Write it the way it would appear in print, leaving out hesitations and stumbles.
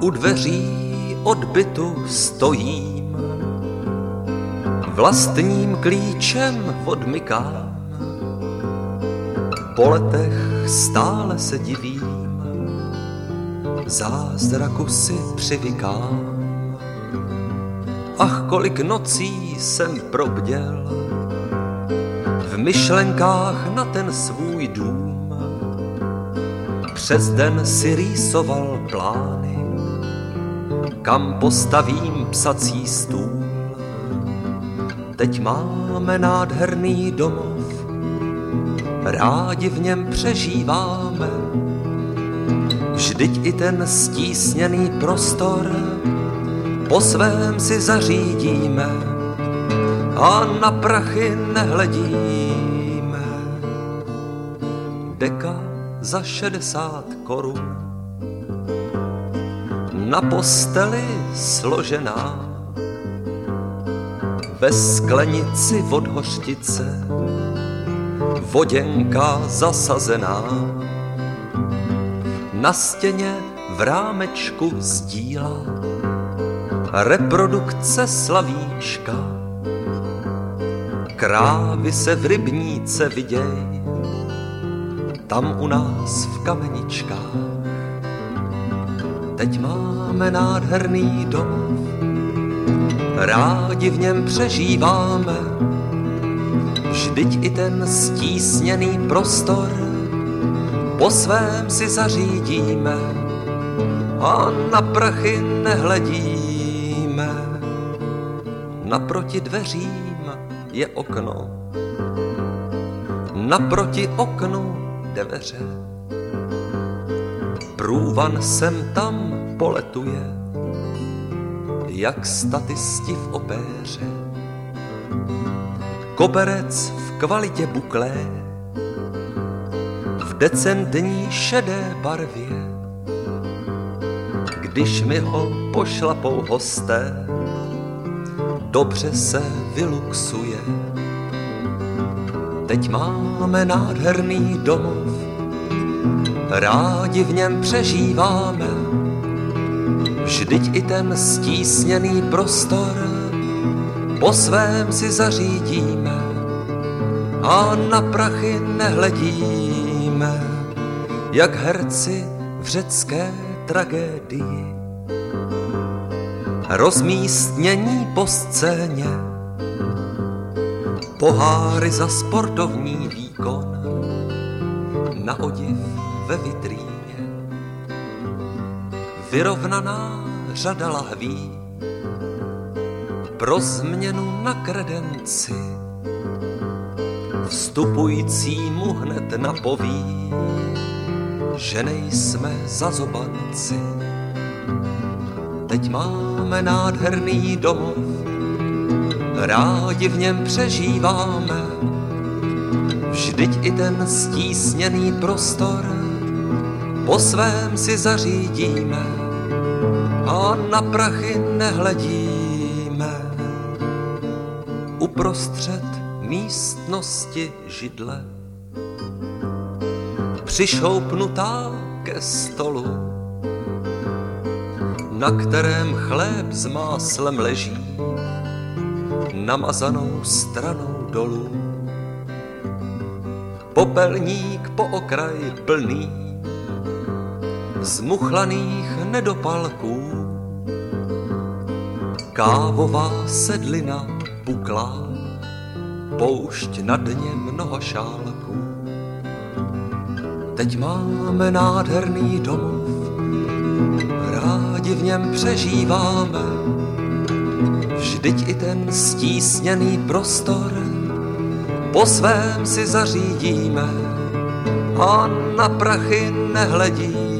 U dveří od bytu stojím, vlastním klíčem odmykám. Po letech stále se divím, zázraku si přivykám. Ach, kolik nocí jsem probděl v myšlenkách na ten svůj dům. Přes den si rýsoval plány, kam postavím psací stůl. Teď máme nádherný domov, rádi v něm přežíváme. Vždyť i ten stísněný prostor po svém si zařídíme a na prachy nehledíme. Deka za 60 korun, na posteli složená, ve sklenici od hořčice, voděnka zasazená. Na stěně v rámečku z díla reprodukce Slavíčka. Krávy se v rybníce viděj, tam u nás v Kameničkách. Teď máme nádherný domov, rádi v něm přežíváme. Vždyť i ten stísněný prostor po svém si zařídíme a na prachy nehledíme. Naproti dveřím je okno, naproti oknu dveře. Průvan sem tam poletuje, jak statisti v opéře. Koberec v kvalitě buklé, v decentní šedé barvě. Když mi ho pošlapou hosté, dobře se vyluxuje. Teď máme nádherný domov, rádi v něm přežíváme. Vždyť i ten stísněný prostor po svém si zařídíme a na prachy nehledíme, jak herci v řecké tragédii. Rozmístnění po scéně, poháry za sportovní výkon, na odiv ve vitríně, vyrovnaná řada lahví, pro změnu na kredenci, vstupujícímu hned napoví, že nejsme zazobanci. Teď máme nádherný domov, rádi v něm přežíváme. Vždyť i ten stísněný prostor po svém si zařídíme a na prachy nehledíme. Uprostřed místnosti židle, přišoupnutá ke stolu, na kterém chléb s máslem leží, namazanou stranou dolů. Popelník po okraj plný zmuchlaných nedopalků, kávová sedlina puklá, poušť na dně mnoho šálků. Teď máme nádherný domov, rádi v něm přežíváme. Vždyť i ten stísněný prostor po svém si zařídíme a na prachy nehledíme.